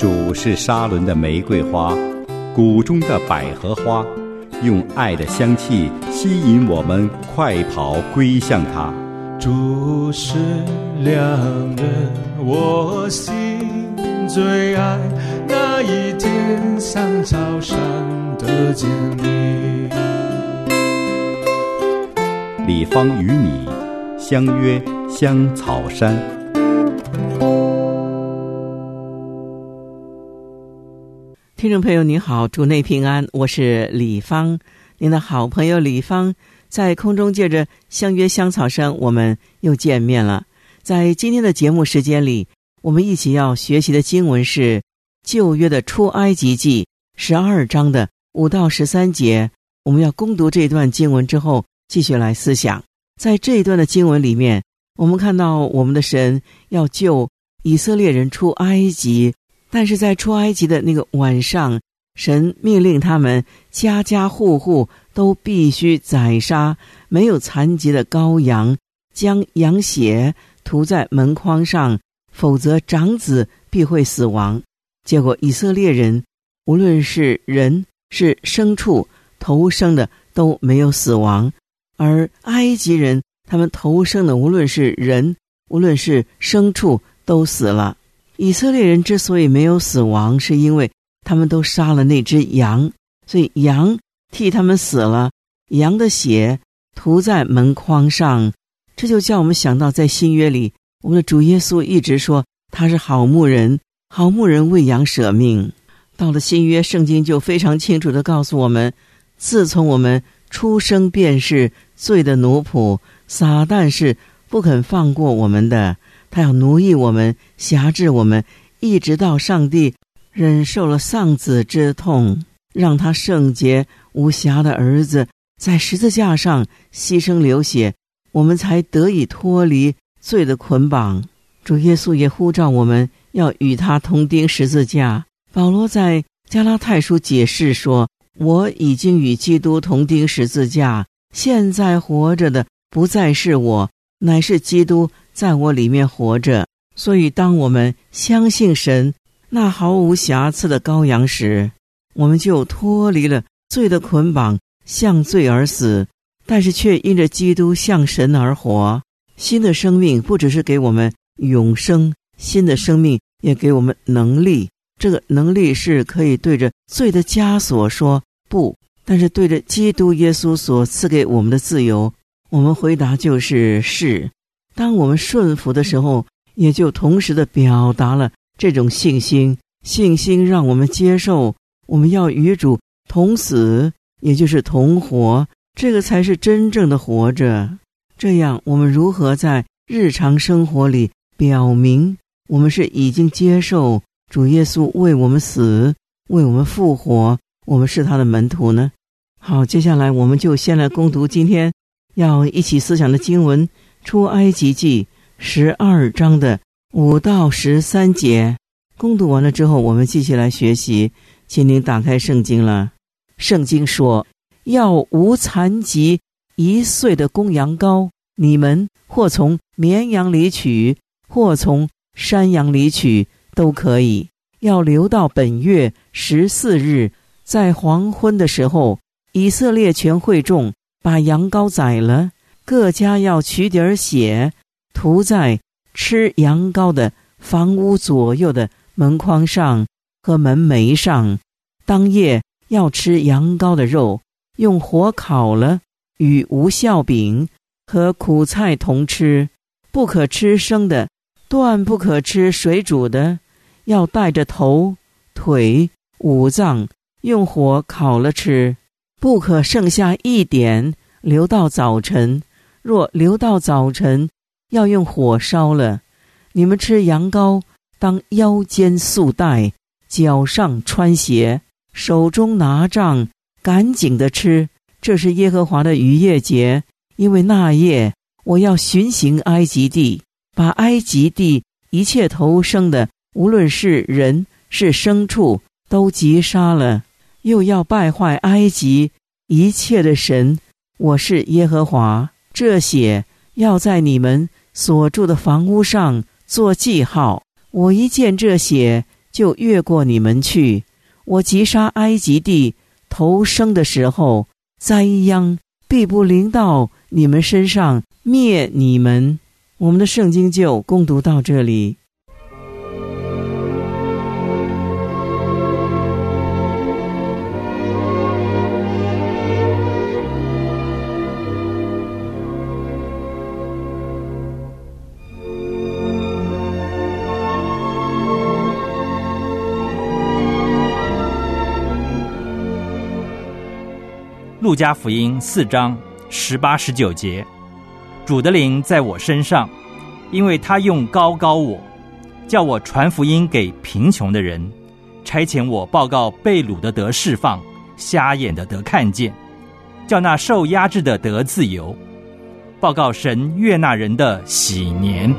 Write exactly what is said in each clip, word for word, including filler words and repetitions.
主是沙伦的玫瑰花，谷中的百合花，用爱的香气吸引我们快跑归向他。 主是良人，我心最爱，那一天像草上的坚立。 李芳与你相约香草山。 听众朋友您好，主内平安，我是李芳，您的好朋友李芳，在空中借着相约香草山，我们又见面了。在今天的节目时间里，我们一起要学习的经文是旧约的出埃及记十二章的五到十三节。我们要攻读这段经文之后，继续来思想。在这一段的经文里面，我们看到我们的神要救以色列人出埃及，但是在出埃及的那个晚上，神命令他们家家户户都必须宰杀没有残疾的羔羊，将羊血涂在门框上，否则长子必会死亡。结果以色列人无论是人是牲畜头生的都没有死亡，而埃及人他们头生的无论是人无论是牲畜都死了。以色列人之所以没有死亡，是因为他们都杀了那只羊，所以羊替他们死了，羊的血涂在门框上。这就叫我们想到在新约里，我们的主耶稣一直说他是好牧人，好牧人为羊舍命。到了新约，圣经就非常清楚地告诉我们，自从我们出生便是罪的奴仆，撒旦是不肯放过我们的，他要奴役我们，辖制我们，一直到上帝忍受了丧子之痛，让他圣洁无瑕的儿子在十字架上牺牲流血，我们才得以脱离罪的捆绑。主耶稣也呼召我们要与他同钉十字架。保罗在加拉太书解释说，我已经与基督同钉十字架，现在活着的不再是我，乃是基督在我里面活着。所以当我们相信神那毫无瑕疵的羔羊时，我们就脱离了罪的捆绑，向罪而死，但是却因着基督向神而活。新的生命不只是给我们永生，新的生命也给我们能力。这个能力是可以对着罪的枷锁说不，但是对着基督耶稣所赐给我们的自由，我们回答就是是。当我们顺服的时候，也就同时的表达了这种信心。信心让我们接受我们要与主同死，也就是同活，这个才是真正的活着。这样我们如何在日常生活里表明我们是已经接受主耶稣为我们死，为我们复活，我们是他的门徒呢？好，接下来我们就先来攻读今天要一起思想的经文，出埃及记十二章的五到十三节。攻读完了之后，我们继续来学习，请您打开圣经了。圣经说，要无残疾一岁的公羊羔，你们或从绵羊里取，或从山羊里取，都可以。要留到本月十四日，在黄昏的时候，以色列全会众把羊羔宰了，各家要取点血，涂在吃羊羔的房屋左右的门框上和门楣上。当夜要吃羊羔的肉，用火烤了，与无酵饼和苦菜同吃，不可吃生的，断不可吃水煮的，要带着头、腿、五脏，用火烤了吃，不可剩下一点，留到早晨。若留到早晨，要用火烧了。你们吃羊羔，当腰间束带，脚上穿鞋，手中拿杖，赶紧的吃。这是耶和华的逾越节，因为那夜我要巡行埃及地，把埃及地一切头生的，无论是人是牲畜，都击杀了，又要败坏埃及一切的神，我是耶和华。这血要在你们所住的房屋上做记号，我一见这血， 就越过你们去。我击杀埃及地头生的时候，灾殃必不临到你们身上，灭你们。我们的圣经就攻读到这里。 路加福音四章十八十九节，主的灵在我身上，因为他用膏膏我，叫我传福音给贫穷的人，差遣我报告被掳的得释放，瞎眼的得看见，叫那受压制的得自由，报告神悦纳人的喜年。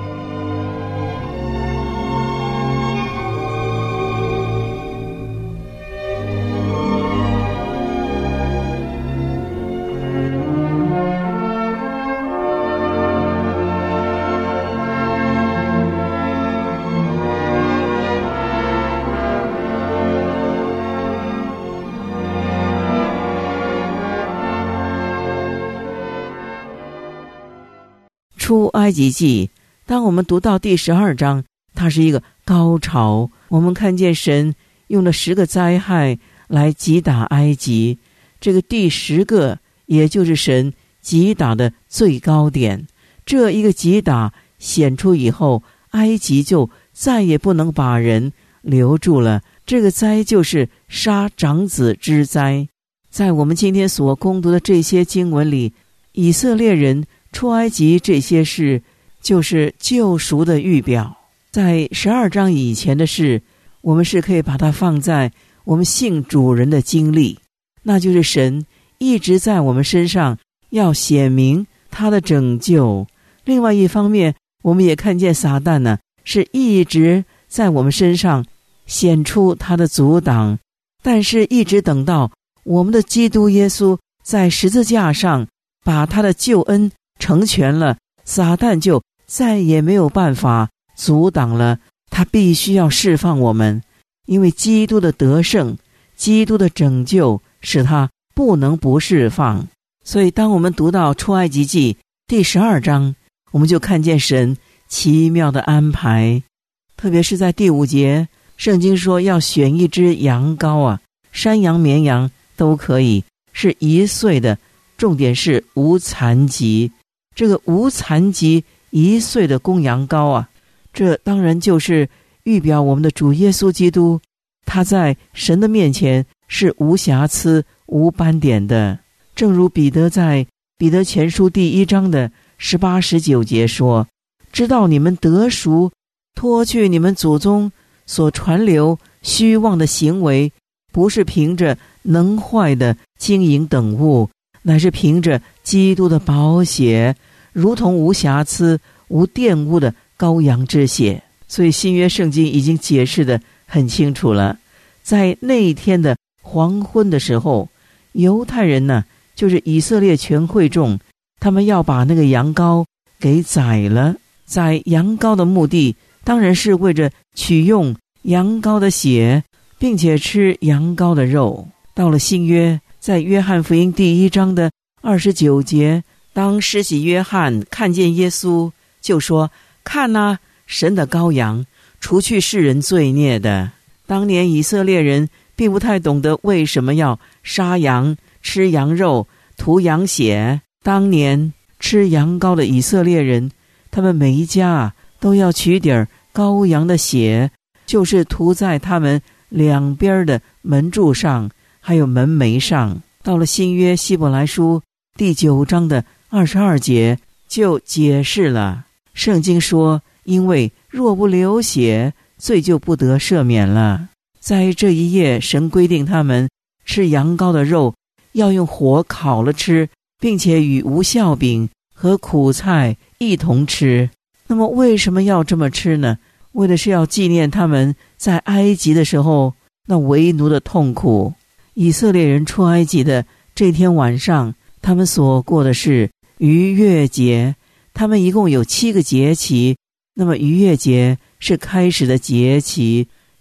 出埃及记，当我们读到第十二章，它是一个高潮。我们看见神用了十个灾害来击打埃及，这个第十个也就是神击打的最高点。这一个击打显出以后，埃及就再也不能把人留住了。这个灾就是杀长子之灾。在我们今天所攻读的这些经文里，以色列人出埃及这些事就是救赎的预表。在十二章以前的事，我们是可以把它放在我们信主人的经历，那就是神一直在我们身上要显明他的拯救。另外一方面，我们也看见撒旦呢是一直在我们身上显出他的阻挡，但是一直等到我们的基督耶稣在十字架上把他的救恩成全了，撒旦就再也没有办法阻挡了。他必须要释放我们，因为基督的得胜，基督的拯救使他不能不释放。所以当我们读到出埃及记第十二章，我们就看见神奇妙的安排。特别是在第五节，圣经说要选一只羊羔啊，山羊绵羊都可以，是一岁的，重点是无残疾。这个无残疾一岁的公羊羔啊，这当然就是预表我们的主耶稣基督，他在神的面前是无瑕疵无斑点的。正如彼得在彼得前书第一章的十八十九节说，知道你们得赎，脱去你们祖宗所传流虚妄的行为，不是凭着能坏的金银等物，乃是凭着基督的宝血，如同无瑕疵无玷污的羔羊之血。所以新约圣经已经解释得很清楚了。在那一天的黄昏的时候，犹太人呢，就是以色列全会众，他们要把那个羊羔给宰了。宰羊羔的目的当然是为着取用羊羔的血，并且吃羊羔的肉。到了新约，在约翰福音第一章的二十九节，当施洗约翰看见耶稣，就说，看啊，神的羔羊，除去世人罪孽的。当年以色列人并不太懂得为什么要杀羊、吃羊肉、涂羊血。当年吃羊羔的以色列人，他们每一家啊都要取点羔羊的血，就是涂在他们两边的门柱上，还有门楣上。到了新约希伯来书第九章的二十二节就解释了，圣经说，因为若不流血，罪就不得赦免了。在这一夜，神规定他们吃羊羔的肉要用火烤了吃，并且与无酵饼和苦菜一同吃。那么为什么要这么吃呢？为的是要纪念他们在埃及的时候那为奴的痛苦。以色列人出埃及的这天晚上，他们所过的是逾越节。他们一共有七个节期，那么逾越节是开始的节期，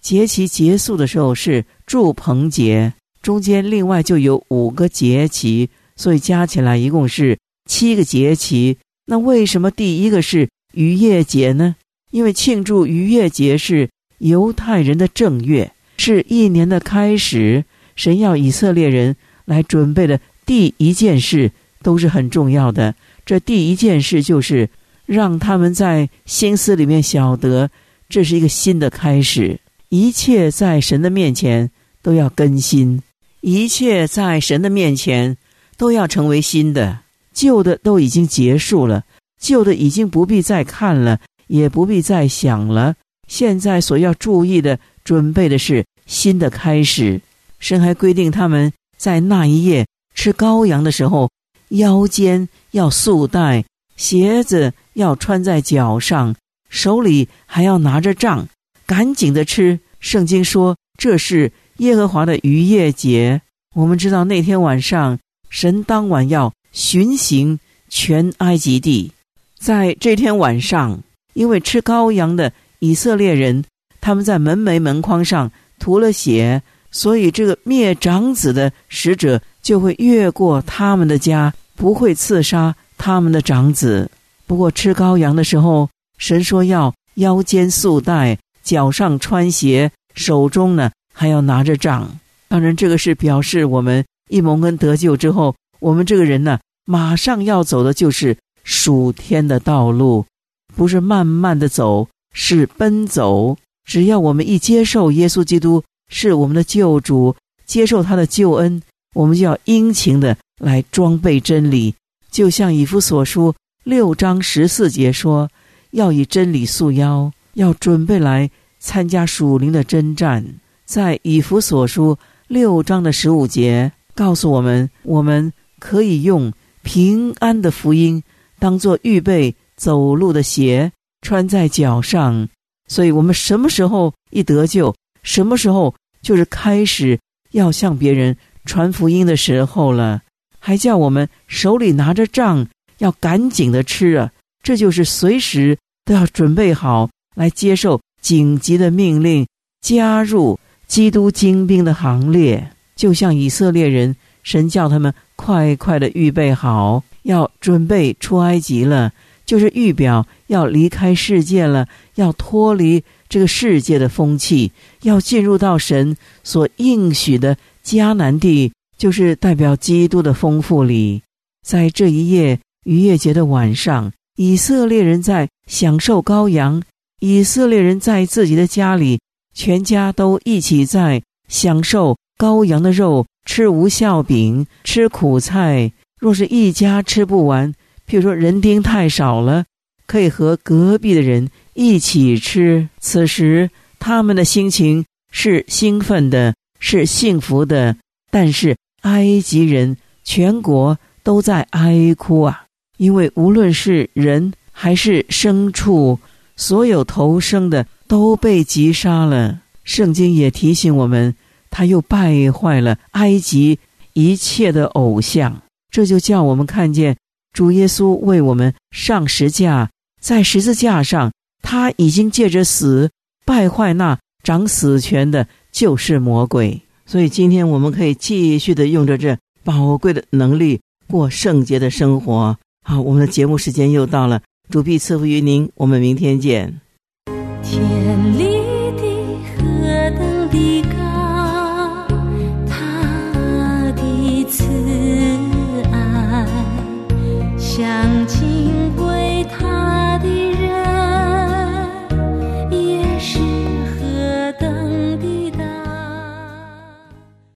节期结束的时候是住棚节，中间另外就有五个节期，所以加起来一共是七个节期。那为什么第一个是逾越节呢？因为庆祝逾越节是犹太人的正月，是一年的开始，神要以色列人来准备的第一件事都是很重要的。这第一件事就是让他们在心思里面晓得这是一个新的开始，一切在神的面前都要更新，一切在神的面前都要成为新的，旧的都已经结束了，旧的已经不必再看了，也不必再想了，现在所要注意的准备的是新的开始。神还规定他们在那一夜吃羔羊的时候，腰间要束带，鞋子要穿在脚上，手里还要拿着杖，赶紧的吃。圣经说这是耶和华的逾越节。我们知道那天晚上神当晚要巡行全埃及地，在这天晚上，因为吃羔羊的以色列人他们在门楣门框上涂了血，所以这个灭长子的使者就会越过他们的家，不会刺杀他们的长子。不过吃羔羊的时候，神说要腰间束带，脚上穿鞋，手中呢还要拿着杖。当然这个是表示我们一蒙恩得救之后，我们这个人呢马上要走的就是属天的道路，不是慢慢的走，是奔走。只要我们一接受耶稣基督是我们的救主，接受他的救恩，我们就要殷勤的来装备真理。就像以弗所书六章十四节说，要以真理束腰，要准备来参加属灵的征战。在以弗所书六章的十五节告诉我们，我们可以用平安的福音当作预备走路的鞋，穿在脚上。所以我们什么时候一得救，什么时候就是开始要向别人传福音的时候了。还叫我们手里拿着杖，要赶紧的吃啊，这就是随时都要准备好来接受紧急的命令，加入基督精兵的行列。就像以色列人，神叫他们快快的预备好，要准备出埃及了，就是预表要离开世界了，要脱离这个世界的风气，要进入到神所应许的迦南地，就是代表基督的丰富里。在这一夜逾越节的晚上，以色列人在享受羔羊，以色列人在自己的家里，全家都一起在享受羔羊的肉，吃无酵饼，吃苦菜。若是一家吃不完，譬如说人丁太少了，可以和隔壁的人一起吃。此时他们的心情是兴奋的，是幸福的，但是埃及人全国都在哀哭啊，因为无论是人还是牲畜，所有投生的都被击杀了。圣经也提醒我们，他又败坏了埃及一切的偶像。这就叫我们看见主耶稣为我们上十架，在十字架上他已经借着死败坏那掌死权的就是魔鬼。所以今天我们可以继续的用着这宝贵的能力过圣洁的生活。好，我们的节目时间又到了，主必赐福于您，我们明天见。 天立地何等的高